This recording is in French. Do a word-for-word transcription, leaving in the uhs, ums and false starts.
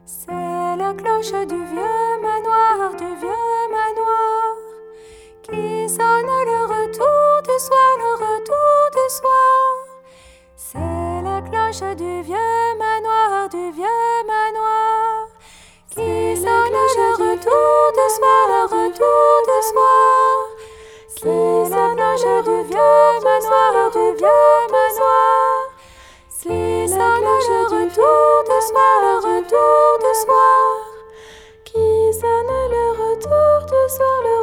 C'est la cloche du vieux manoir, du vieux manoir, qui sonne le retour du soir, le retour du soir. C'est la cloche du vieux manoir, du vieux manoir, qui sonne le retour du soir, le retour du soir. C'est la cloche du vieux manoir, du vieux manoir, qui sonne le retour du soir, le retour du soir, qui sonne le retour du soir, le